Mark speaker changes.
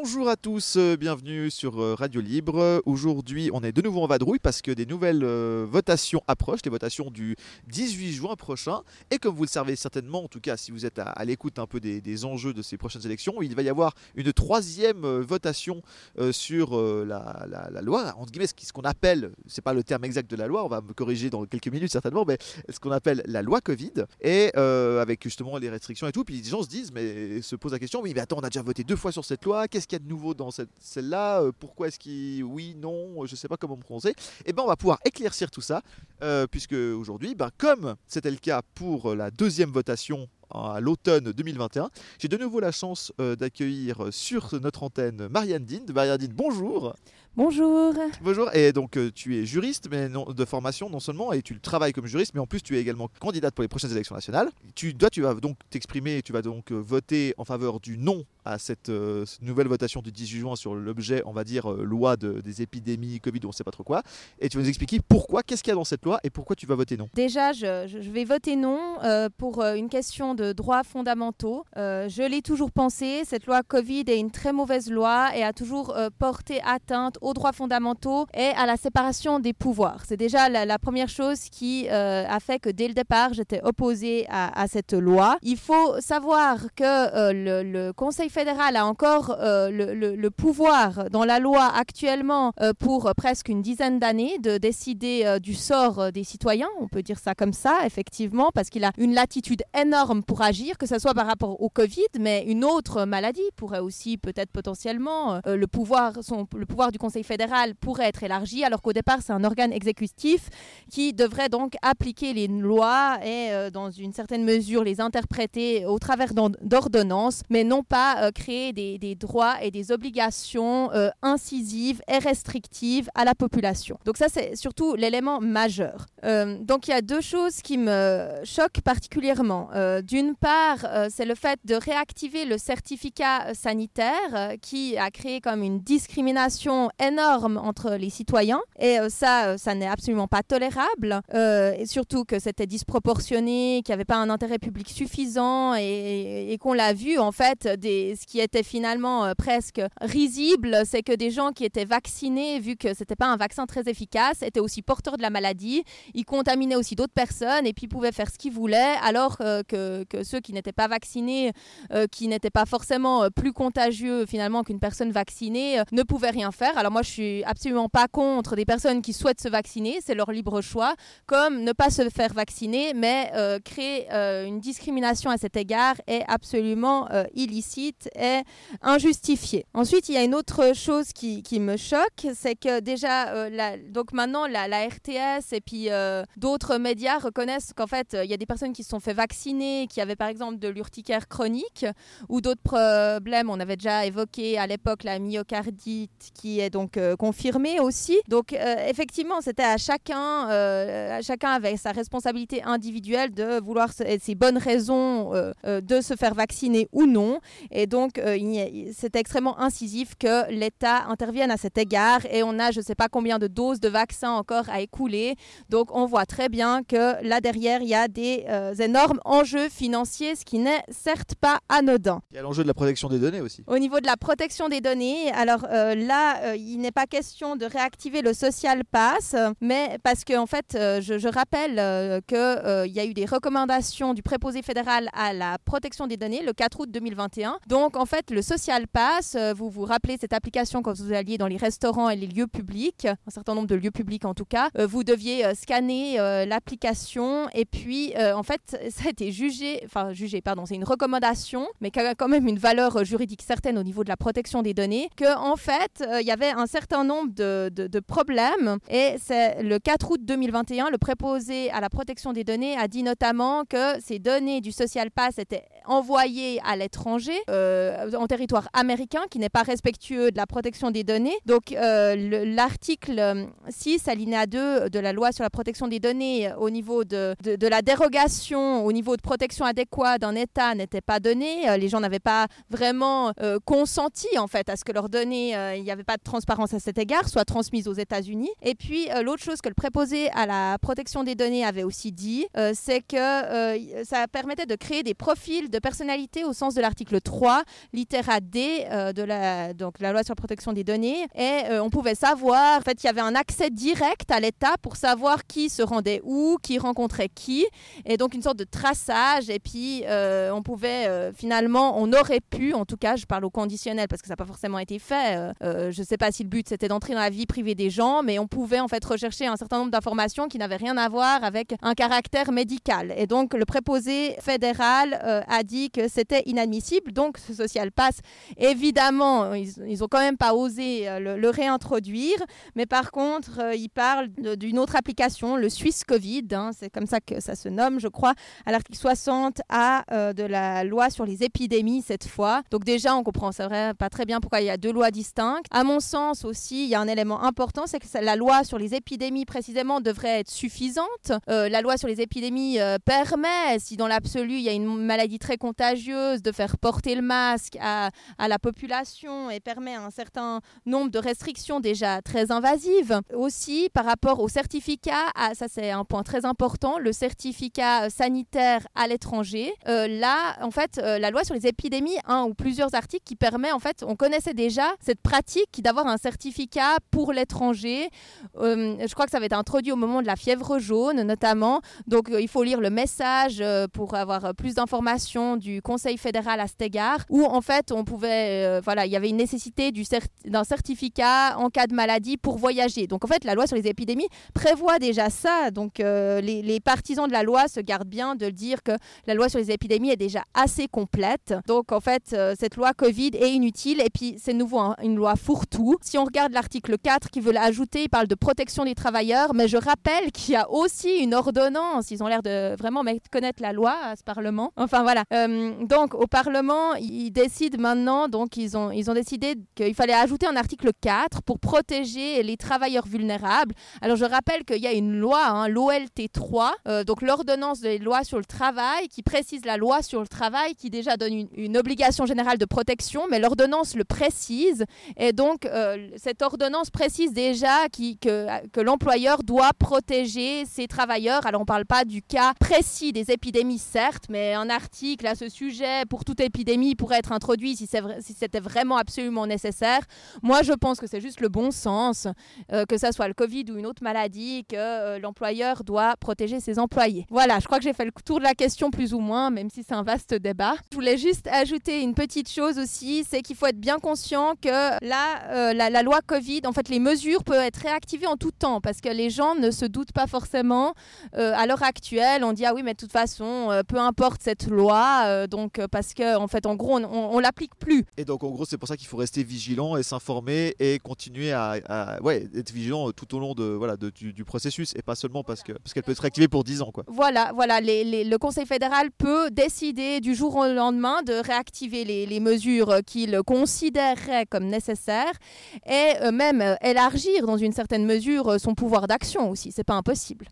Speaker 1: Bonjour à tous, bienvenue sur Radio Libre. Aujourd'hui, on est de nouveau en vadrouille parce que des nouvelles votations approchent, les votations du 18 juin prochain. Et comme vous le savez certainement, en tout cas si vous êtes à l'écoute un peu des enjeux de ces prochaines élections, il va y avoir une troisième votation sur la loi, entre guillemets, ce qu'on appelle, c'est pas le terme exact de la loi, on va me corriger dans quelques minutes certainement, mais ce qu'on appelle la loi Covid, et avec justement les restrictions et tout. Puis les gens se posent la question, oui mais attends, on a déjà voté 2 fois sur cette loi, qu'est-ce qu'il y a de nouveau dans celle-là, pourquoi est-ce qu'il... Oui, non, je ne sais pas comment me prononcer. Et bien on va pouvoir éclaircir tout ça, puisque aujourd'hui, comme c'était le cas pour la deuxième votation à l'automne 2021, j'ai de nouveau la chance d'accueillir sur notre antenne Marianne Dinde. Marianne Dinde, bonjour.
Speaker 2: Bonjour.
Speaker 1: Bonjour, et donc tu es juriste mais de formation non seulement, et tu travailles comme juriste, mais en plus tu es également candidate pour les prochaines élections nationales. Tu vas donc t'exprimer, tu vas donc voter en faveur du non à cette nouvelle votation du 18 juin sur l'objet, on va dire, loi des épidémies, Covid, on ne sait pas trop quoi. Et tu vas nous expliquer pourquoi, qu'est-ce qu'il y a dans cette loi et pourquoi tu vas voter non.
Speaker 2: Déjà, je vais voter non pour une question de droits fondamentaux. Je l'ai toujours pensé, cette loi Covid est une très mauvaise loi et a toujours porté atteinte aux droits fondamentaux et à la séparation des pouvoirs. C'est déjà la première chose qui a fait que dès le départ, j'étais opposée à cette loi. Il faut savoir que le Conseil fédéral a encore le pouvoir dans la loi actuellement pour presque une dizaine d'années de décider du sort des citoyens, on peut dire ça comme ça, effectivement, parce qu'il a une latitude énorme pour agir, que ce soit par rapport au Covid, mais une autre maladie pourrait aussi peut-être potentiellement, le pouvoir du Conseil fédéral pourrait être élargi, alors qu'au départ c'est un organe exécutif qui devrait donc appliquer les lois et dans une certaine mesure les interpréter au travers d'ordonnances, mais non pas créer des droits et des obligations incisives et restrictives à la population. Donc ça c'est surtout l'élément majeur. Donc il y a 2 choses qui me choquent particulièrement. D'une part, c'est le fait de réactiver le certificat sanitaire qui a créé comme une discrimination énorme entre les citoyens, et ça n'est absolument pas tolérable, et surtout que c'était disproportionné, qu'il n'y avait pas un intérêt public suffisant, et qu'on l'a vu en fait, ce qui était finalement presque risible, c'est que des gens qui étaient vaccinés, vu que c'était pas un vaccin très efficace, étaient aussi porteurs de la maladie, ils contaminaient aussi d'autres personnes et puis pouvaient faire ce qu'ils voulaient, alors que ceux qui n'étaient pas vaccinés, qui n'étaient pas forcément plus contagieux finalement qu'une personne vaccinée, ne pouvaient rien faire. Alors moi je suis absolument pas contre des personnes qui souhaitent se vacciner, c'est leur libre choix, comme ne pas se faire vacciner, mais créer une discrimination à cet égard est absolument illicite et injustifié. Ensuite, il y a une autre chose qui me choque, c'est que déjà, donc maintenant, la RTS et puis d'autres médias reconnaissent qu'en fait, il y a des personnes qui se sont fait vacciner, qui avaient par exemple de l'urticaire chronique ou d'autres problèmes. On avait déjà évoqué à l'époque la myocardite qui est donc confirmée aussi. Donc effectivement, c'était à chacun avait sa responsabilité individuelle de vouloir ses bonnes raisons de se faire vacciner ou non. Et donc, c'est extrêmement incisif que l'État intervienne à cet égard. Et on a, je ne sais pas combien de doses de vaccins encore à écouler. Donc, on voit très bien que là derrière, il y a des énormes enjeux financiers, ce qui n'est certes pas anodin.
Speaker 1: Il y a l'enjeu de la protection des données aussi.
Speaker 2: Au niveau de la protection des données, alors là, il n'est pas question de réactiver le Social Pass, mais parce que en fait, je rappelle qu'il y a eu des recommandations du préposé fédéral à la protection des données le 4 août 2021. Donc en fait, le Social Pass, vous vous rappelez cette application quand vous alliez dans les restaurants et les lieux publics, un certain nombre de lieux publics en tout cas, vous deviez scanner l'application et puis en fait, ça a été jugé, c'est une recommandation, mais qui a quand même une valeur juridique certaine au niveau de la protection des données, que en fait, il y avait un certain nombre de problèmes, et c'est le 4 août 2021, le préposé à la protection des données a dit notamment que ces données du Social Pass étaient envoyées à l'étranger, en territoire américain, qui n'est pas respectueux de la protection des données. Donc l'article 6, alinéa 2 de la loi sur la protection des données, au niveau de la dérogation, au niveau de protection protection adéquat d'un État n'était pas donné. Les gens n'avaient pas vraiment consenti en fait à ce que leurs données, il n'y avait pas de transparence à cet égard, soient transmises aux États-Unis. Et puis l'autre chose que le préposé à la protection des données avait aussi dit, c'est que ça permettait de créer des profils de personnalité au sens de l'article 3, littéra D donc la loi sur la protection des données. Et on pouvait savoir, en fait, il y avait un accès direct à l'État pour savoir qui se rendait où, qui rencontrait qui, et donc une sorte de traçage. Et puis on pouvait finalement, on aurait pu, en tout cas je parle au conditionnel parce que ça n'a pas forcément été fait, je ne sais pas si le but c'était d'entrer dans la vie privée des gens, mais on pouvait en fait rechercher un certain nombre d'informations qui n'avaient rien à voir avec un caractère médical. Et donc le préposé fédéral a dit que c'était inadmissible. Donc ce Social Pass, évidemment, ils n'ont quand même pas osé le réintroduire, mais par contre ils parlent d'une autre application, le Suisse Covid, c'est comme ça que ça se nomme je crois, à l'article 60 A de la loi sur les épidémies cette fois. Donc déjà on comprend, c'est vrai, pas très bien pourquoi il y a deux lois distinctes. À mon sens aussi, il y a un élément important, c'est que la loi sur les épidémies précisément devrait être suffisante. La loi sur les épidémies permet, si dans l'absolu il y a une maladie très contagieuse, de faire porter le masque à la population et permet un certain nombre de restrictions déjà très invasives. Aussi par rapport au certificat, ça c'est un point très important, le certificat sanitaire à l'étranger. Là, en fait, la loi sur les épidémies, un ou plusieurs articles qui permet, en fait, on connaissait déjà cette pratique d'avoir un certificat pour l'étranger. Je crois que ça va être introduit au moment de la fièvre jaune, notamment. Donc, il faut lire le message pour avoir plus d'informations du Conseil fédéral à cet égard, où, en fait, on pouvait, il y avait une nécessité d'un certificat en cas de maladie pour voyager. Donc, en fait, la loi sur les épidémies prévoit déjà ça. Donc, les partisans de la loi se gardent bien de dire que la loi sur les épidémies est déjà assez complète. Donc, en fait, cette loi Covid est inutile. Et puis, c'est de nouveau une loi fourre-tout. Si on regarde l'article 4 qui veut l'ajouter, il parle de protection des travailleurs. Mais je rappelle qu'il y a aussi une ordonnance. Ils ont l'air de vraiment connaître la loi à ce Parlement. Enfin, voilà. Donc, au Parlement, ils décident maintenant, donc ils ont décidé qu'il fallait ajouter un article 4 pour protéger les travailleurs vulnérables. Alors, je rappelle qu'il y a une loi, l'OLT 3, donc l'ordonnance des lois sur le travail, qui précise la loi sur le travail, qui déjà donne une obligation générale de protection, mais l'ordonnance le précise. Et donc, cette ordonnance précise déjà que l'employeur doit protéger ses travailleurs. Alors, on ne parle pas du cas précis des épidémies, certes, mais un article à ce sujet pour toute épidémie pourrait être introduit si c'était vraiment absolument nécessaire. Moi, je pense que c'est juste le bon sens, que ça soit le Covid ou une autre maladie, que l'employeur doit protéger ses employés. Voilà, je crois que j'ai fait le tour de la question plus ou moins, même si c'est un vaste débat. Je voulais juste ajouter une petite chose aussi, c'est qu'il faut être bien conscient que là, la loi Covid, en fait, les mesures peuvent être réactivées en tout temps, parce que les gens ne se doutent pas forcément. À l'heure actuelle, on dit ah oui, mais de toute façon, peu importe cette loi, parce que en fait, en gros, on l'applique plus.
Speaker 1: Et donc, en gros, c'est pour ça qu'il faut rester vigilant et s'informer et continuer à être vigilant tout au long du processus, et pas seulement parce qu'elle peut être réactivée pour 10 ans, quoi.
Speaker 2: Voilà, le Conseil fédéral peut décider du jour au lendemain de réactiver les mesures qu'il considérerait comme nécessaires et même élargir dans une certaine mesure son pouvoir d'action aussi. C'est pas impossible.